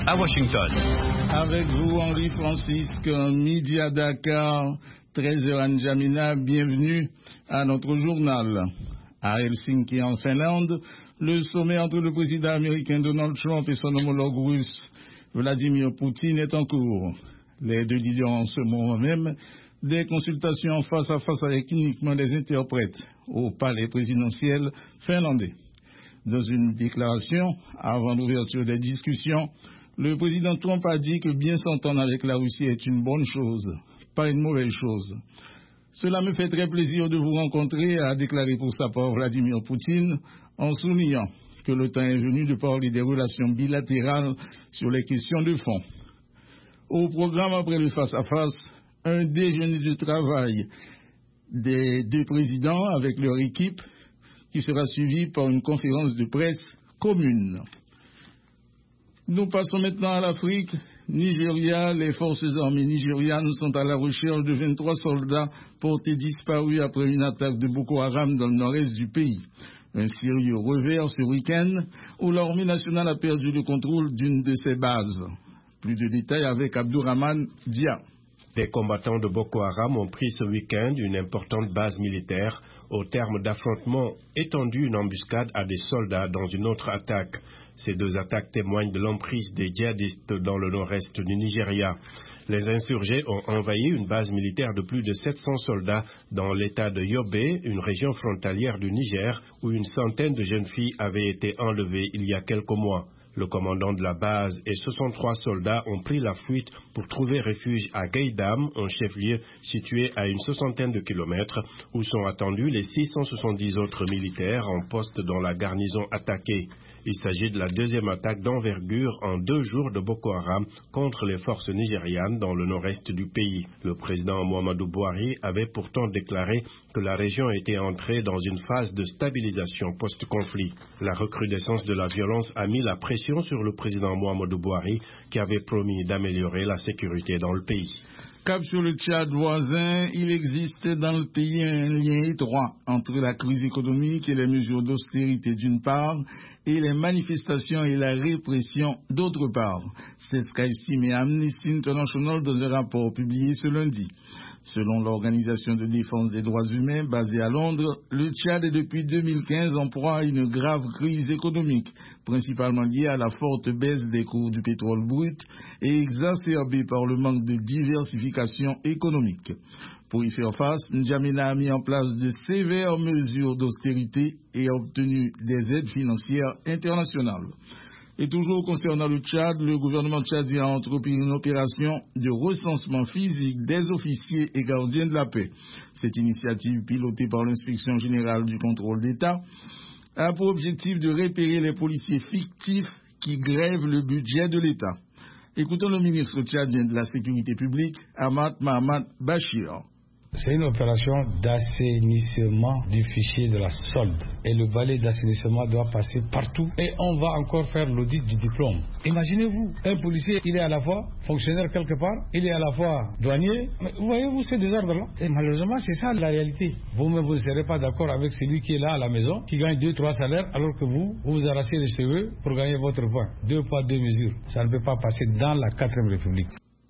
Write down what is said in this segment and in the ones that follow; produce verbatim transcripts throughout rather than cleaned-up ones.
à Washington. Avec vous, Henri Francisque, midi à Dakar, treize heures à N'Djamena. Bienvenue à notre journal. À Helsinki, en Finlande, le sommet entre le président américain Donald Trump et son homologue russe Vladimir Poutine est en cours. Les deux leaders ont en ce moment même des consultations face à face avec uniquement des interprètes au palais présidentiel finlandais. Dans une déclaration avant l'ouverture des discussions, le président Trump a dit que bien s'entendre avec la Russie est une bonne chose, pas une mauvaise chose. Cela me fait très plaisir de vous rencontrer, a déclaré pour sa part Vladimir Poutine, en soulignant que le temps est venu de parler des relations bilatérales sur les questions de fond. Au programme après le face-à-face, un déjeuner de travail des deux présidents avec leur équipe qui sera suivi par une conférence de presse commune. Nous passons maintenant à l'Afrique. Nigeria, les forces armées nigérianes sont à la recherche de vingt-trois soldats portés disparus après une attaque de Boko Haram dans le nord-est du pays. Un sérieux revers ce week-end où l'armée nationale a perdu le contrôle d'une de ses bases. Plus de détails avec Abdourahmane Dia. Des combattants de Boko Haram ont pris ce week-end une importante base militaire. Au terme d'affrontements et tendu une embuscade à des soldats dans une autre attaque. Ces deux attaques témoignent de l'emprise des djihadistes dans le nord-est du Nigeria. Les insurgés ont envahi une base militaire de plus de sept cents soldats dans l'état de Yobe, une région frontalière du Niger, où une centaine de jeunes filles avaient été enlevées il y a quelques mois. Le commandant de la base et soixante-trois soldats ont pris la fuite pour trouver refuge à Gaïdam, un chef-lieu situé à une soixantaine de kilomètres, où sont attendus les six cent soixante-dix autres militaires en poste dans la garnison attaquée. Il s'agit de la deuxième attaque d'envergure en deux jours de Boko Haram contre les forces nigérianes dans le nord-est du pays. Le président Muhammadu Buhari avait pourtant déclaré que la région était entrée dans une phase de stabilisation post-conflit. La recrudescence de la violence a mis la pression sur le président Muhammadu Buhari qui avait promis d'améliorer la sécurité dans le pays. Cap sur le Tchad voisin, il existe dans le pays un lien étroit entre la crise économique et les mesures d'austérité d'une part et les manifestations et la répression d'autre part. C'est ce qu'a estimé Amnesty International dans un rapport publié ce lundi. Selon l'Organisation de défense des droits humains basée à Londres, le Tchad est depuis deux mille quinze en proie à une grave crise économique, principalement liée à la forte baisse des cours du pétrole brut et exacerbée par le manque de diversification économique. Pour y faire face, N'Djamena a mis en place de sévères mesures d'austérité et a obtenu des aides financières internationales. Et toujours concernant le Tchad, le gouvernement tchadien a entrepris une opération de recensement physique des officiers et gardiens de la paix. Cette initiative, pilotée par l'Inspection générale du contrôle d'État, a pour objectif de repérer les policiers fictifs qui grèvent le budget de l'État. Écoutons le ministre tchadien de la Sécurité publique, Ahmad Mahamat Bachir. C'est une opération d'assainissement du fichier de la solde. Et le balai d'assainissement doit passer partout. Et on va encore faire l'audit du diplôme. Imaginez-vous, un policier, il est à la fois fonctionnaire quelque part, il est à la fois douanier. Mais voyez-vous ces désordres-là. Et malheureusement, c'est ça la réalité. Vous-même, vous ne serez pas d'accord avec celui qui est là à la maison, qui gagne deux, trois salaires, alors que vous, vous vous arrachez les cheveux pour gagner votre point. Deux poids, deux mesures. Ça ne peut pas passer dans la quatrième République.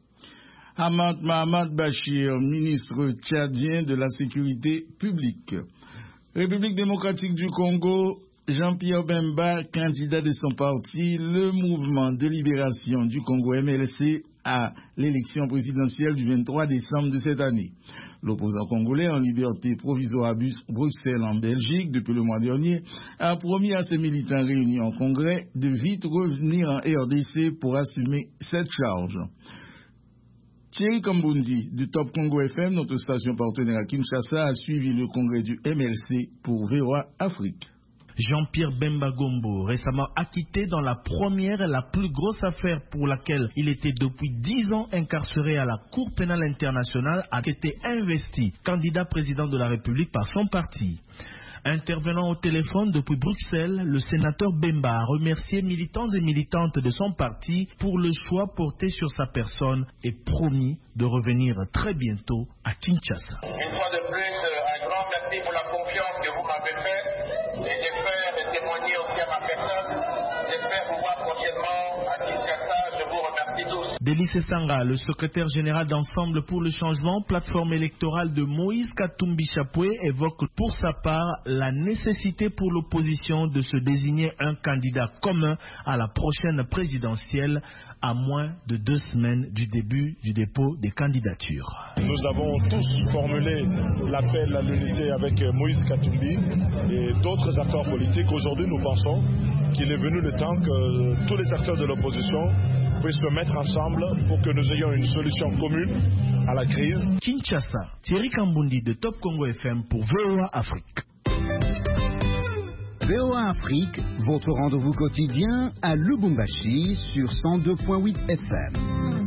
Ahmad Mahamat Bachir, ministre tchadien de la Sécurité publique. République démocratique du Congo, Jean-Pierre Bemba, candidat de son parti, le mouvement de libération du Congo M L C, à l'élection présidentielle du vingt-trois décembre de cette année. L'opposant congolais en liberté provisoire à Bruxelles en Belgique depuis le mois dernier a promis à ses militants réunis en congrès de vite revenir en R D C pour assumer cette charge. Thierry Kambundi du Top Congo F M, notre station partenaire à Kinshasa, a suivi le congrès du M L C pour V O A Afrique. Jean-Pierre Bemba Gombo, récemment acquitté dans la première et la plus grosse affaire pour laquelle il était depuis dix ans incarcéré à la Cour pénale internationale, a été investi candidat président de la République par son parti. Intervenant au téléphone depuis Bruxelles, le sénateur Bemba a remercié militants et militantes de son parti pour le choix porté sur sa personne et promis de revenir très bientôt à Kinshasa. Une fois de plus, un grand merci pour la confiance que vous m'avez faite et j'espère témoigner aussi à ma personne. J'espère pouvoir prochainement à Kinshasa. Je Denis Sanga, le secrétaire général d'Ensemble pour le changement, plateforme électorale de Moïse Katumbi Chapoué, évoque pour sa part la nécessité pour l'opposition de se désigner un candidat commun à la prochaine présidentielle à moins de deux semaines du début du dépôt des candidatures. Nous avons tous formulé l'appel à l'unité avec Moïse Katumbi et d'autres acteurs politiques. Aujourd'hui, nous pensons qu'il est venu le temps que tous les acteurs de l'opposition puissent se mettre ensemble pour que nous ayons une solution commune à la crise. Kinshasa, Thierry Kambundi de Top Congo F M pour V O A Afrique. V O A Afrique, votre rendez-vous quotidien à Lubumbashi sur cent deux point huit F M.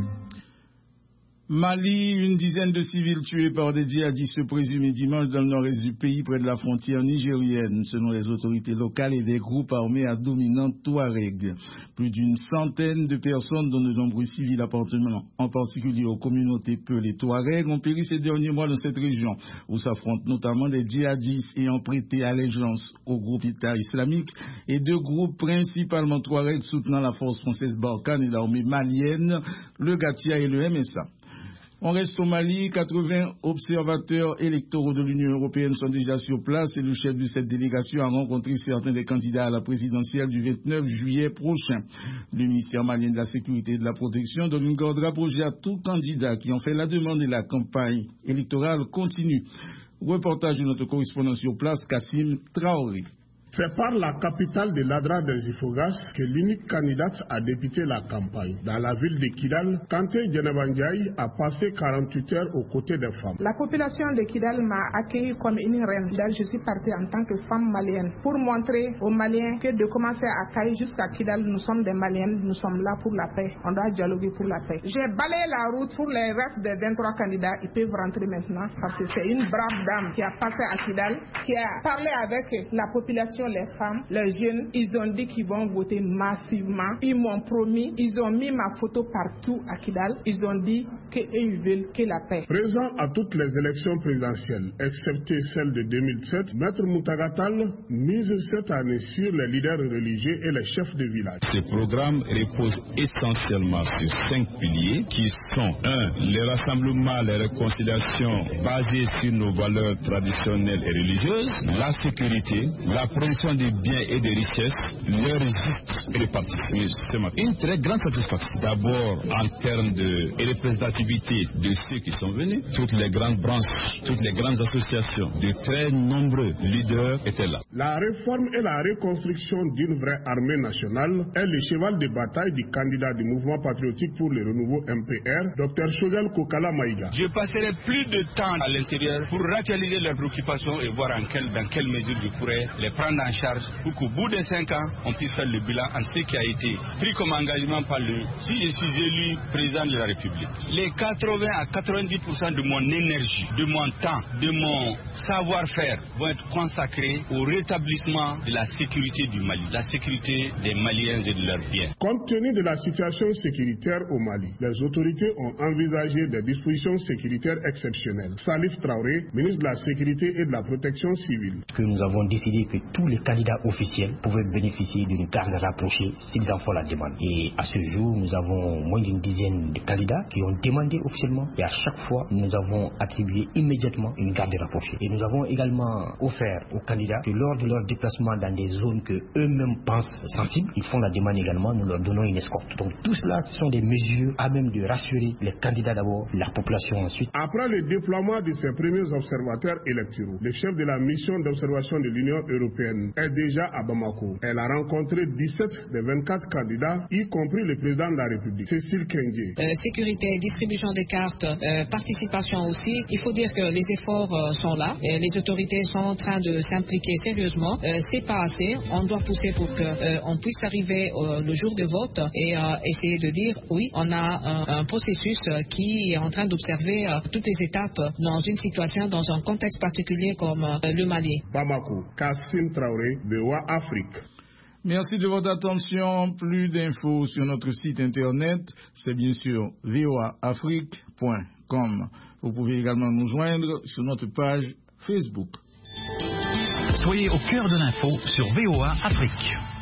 Mali, une dizaine de civils tués par des djihadistes présumés dimanche dans le nord-est du pays, près de la frontière nigérienne, selon les autorités locales et des groupes armés à dominante Touareg. Plus d'une centaine de personnes, dont de nombreux civils appartenant en particulier aux communautés Peul et Touareg, ont péri ces derniers mois dans cette région, où s'affrontent notamment des djihadistes ayant prêté allégeance au groupe État islamique et deux groupes principalement Touareg soutenant la force française Barkhane et l'armée malienne, le Gatia et le M S A. On reste au Mali, quatre-vingts observateurs électoraux de l'Union européenne sont déjà sur place et le chef de cette délégation a rencontré certains des candidats à la présidentielle du vingt-neuf juillet prochain. Le ministère malien de la Sécurité et de la Protection donne une garde rapprochée à tout candidat qui en fait la demande et la campagne électorale continue. Reportage de notre correspondant sur place, Kassim Traoré. C'est par la capitale de l'Adra des Ifogas que l'unique candidate a débuté la campagne. Dans la ville de Kidal, Kanté Djenebandiaï a passé quarante-huit heures aux côtés des femmes. La population de Kidal m'a accueilli comme une reine. Je suis partie en tant que femme malienne pour montrer aux Maliens que de commencer à Kaï jusqu'à Kidal, nous sommes des Maliennes, nous sommes là pour la paix. On doit dialoguer pour la paix. J'ai balayé la route pour les restes des vingt-trois candidats. Ils peuvent rentrer maintenant parce que c'est une brave dame qui a passé à Kidal, qui a parlé avec la population, les femmes, les jeunes. Ils ont dit qu'ils vont voter massivement. Ils m'ont promis, ils ont mis ma photo partout à Kidal. Ils ont dit qu'ils veulent que la paix. Présent à toutes les élections présidentielles, excepté celle de deux mille sept, Maître Moutagatal mise cette année sur les leaders religieux et les chefs de village. Ce programme repose essentiellement sur cinq piliers qui sont un, les rassemblements, les réconciliations basées sur nos valeurs traditionnelles et religieuses, la sécurité, la production des biens et des richesses, leur juste répartition. Une très grande satisfaction. D'abord en termes de représentativité de ceux qui sont venus, toutes les grandes branches, toutes les grandes associations, de très nombreux leaders étaient là. La réforme et la reconstruction d'une vraie armée nationale est le cheval de bataille du candidat du mouvement patriotique pour le renouveau M P R, Docteur Choguel Kokala Maïga. Je passerai plus de temps à l'intérieur pour actualiser leurs préoccupations et voir en quelle, dans quelle mesure je pourrais les prendre en charge pour qu'au bout de cinq ans, on puisse faire le bilan en ce qui a été pris comme engagement par le, si je suis élu président de la République. Les quatre-vingts à quatre-vingt-dix pour cent de mon énergie, de mon temps, de mon savoir-faire vont être consacrés au rétablissement de la sécurité du Mali, la sécurité des Maliens et de leurs biens. Compte tenu de la situation sécuritaire au Mali, les autorités ont envisagé des dispositions sécuritaires exceptionnelles. Salif Traoré, ministre de la Sécurité et de la Protection civile. Que nous avons décidé que tous les candidats officiels pouvaient bénéficier d'une garde rapprochée s'ils en font la demande. Et à ce jour, nous avons moins d'une dizaine de candidats qui ont demandé officiellement et à chaque fois, nous avons attribué immédiatement une garde rapprochée. Et nous avons également offert aux candidats que lors de leur déplacement dans des zones que eux-mêmes pensent sensibles, ils font la demande également, nous leur donnons une escorte. Donc tout cela, ce sont des mesures à même de rassurer les candidats d'abord, la population ensuite. Après le déploiement de ces premiers observateurs électoraux, le chef de la mission d'observation de l'Union européenne est déjà à Bamako. Elle a rencontré dix-sept des vingt-quatre candidats, y compris le président de la République, Cécile Kengue. Euh, sécurité, distribution des cartes, euh, participation aussi. Il faut dire que les efforts euh, sont là. Euh, les autorités sont en train de s'impliquer sérieusement. Euh, c'est pas assez. On doit pousser pour que euh, on puisse arriver euh, le jour de vote et euh, essayer de dire oui, on a un, un processus euh, qui est en train d'observer euh, toutes les étapes dans une situation, dans un contexte particulier comme euh, le Mali. Bamako, Kassim Traoré, V O A Afrique. Merci de votre attention. Plus d'infos sur notre site internet, c'est bien sûr v o a afrique point com. Vous pouvez également nous joindre sur notre page Facebook. Soyez au cœur de l'info sur V O A Afrique.